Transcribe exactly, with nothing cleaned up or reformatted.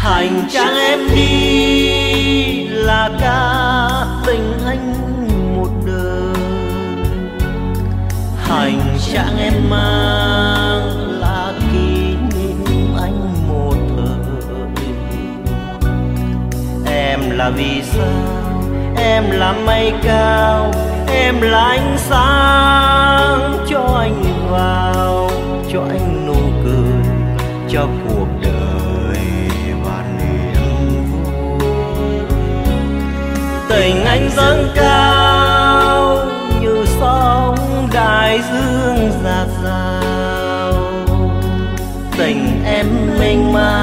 Hành trang em đi là ca tình anh một đời, hành trang em mang là kỷ niệm anh một thời. Em là vì sao, em là mây cao, em là ánh sáng cho anh vào, cho anh nụ cười, cho cuộc đời và niềm vui. Tình anh dâng cao như sóng đại dương dạt dào, tình em mênh mang